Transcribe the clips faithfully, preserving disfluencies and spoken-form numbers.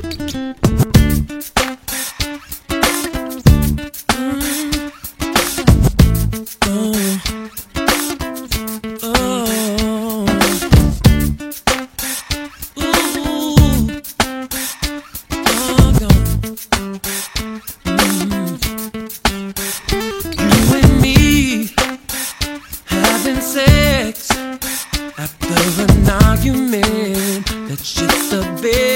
Sex after an argument, that's just the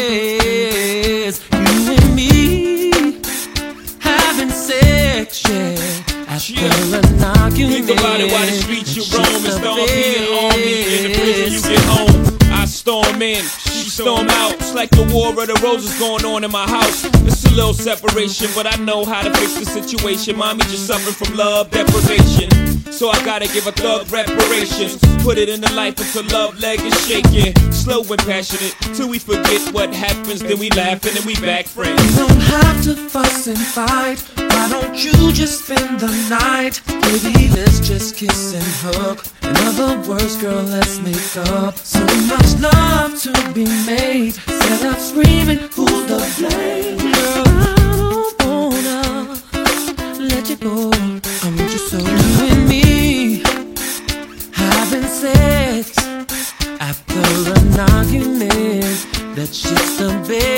best. You and me having sex, yeah, after yeah. an argument. Think about it while the streets you roam and storm being on me in the prison you get home. I storm in, she storm out. It's like the war of the roses going on in my house. It's a little separation, but I know how to fix the situation. Mommy just suffering from love deprivation, so I gotta give a thug reparations. Put it in the life until love leg is shaking. Slow and passionate till we forget what happens. Then we laugh and then we back friends. You don't have to fuss and fight. Why don't you just spend the night? Baby, let's just kiss and hug. In other words, girl, let's make up. So much love to be made. Instead of screaming, who's the blame? Girl, I don't wanna let you go. I want you so. You and me having sex after an argument, that's just the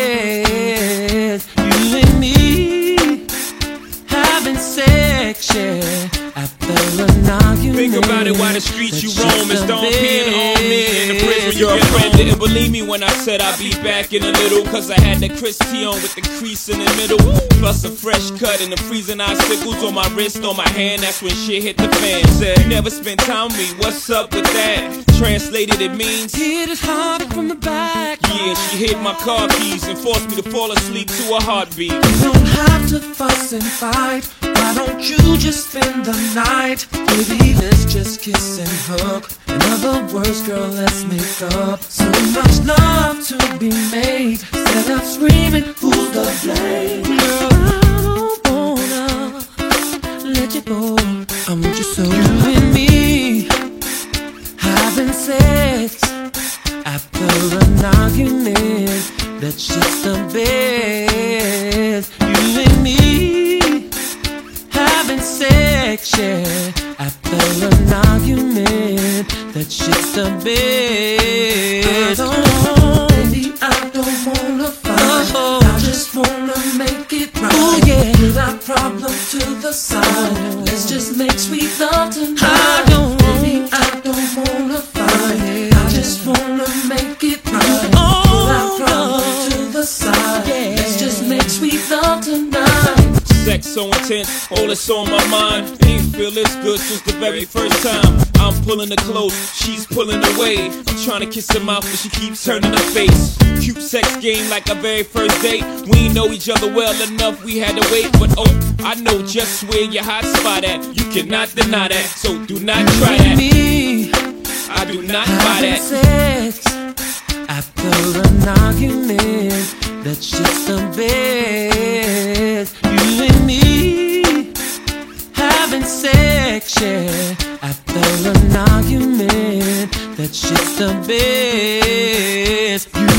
best. You and me having sex, yeah, after an argument. Think about it while the streets you roam and storm peeing on me in the prison. Your friend didn't believe me when I said I'd be back in a little, cause I had the Christy on with the crease in the middle, plus a fresh cut and the freezing icicles on my wrist, on my hand. That's when shit hit the fan. Said, you never spent time with me, what's up with that? Translated it means hit it hard from the back. Yeah, she hit my car keys and forced me to fall asleep to a heartbeat. You don't have to fuss and fight. Why don't you just spend the night? Baby, let's just kiss and hug. In other words, girl, let's make up. So much love to be made. Instead of screaming, who's the blame? Girl, I don't wanna let you go. I want you so. You and me having sex after an argument, that's just the best. You and me having sex, yeah, after an argument, that's just the best. Oh, baby, I don't wanna fight. Oh, I just wanna make it right. Oh, yeah. Put our problem to the side. Oh, let's just make sweet love tonight. I don't, baby, I don't wanna fight. Yeah. I just wanna make it right. Oh, put our problem to the side. Yeah. Let's just make sweet love tonight. Sex so intense, all that's on my mind. Ain't feel this good since the very first time. I'm pulling her close, she's pulling away. I'm trying to kiss her mouth, but she keeps turning her face. Cute sex game like our very first date. We ain't know each other well enough, we had to wait. But oh, I know just where your hot spot at. You cannot deny that, so do not try that. Me, I do not buy that. Sex after an argument, that's just the best. You and me having sex, yeah, after an argument, that's just the best. You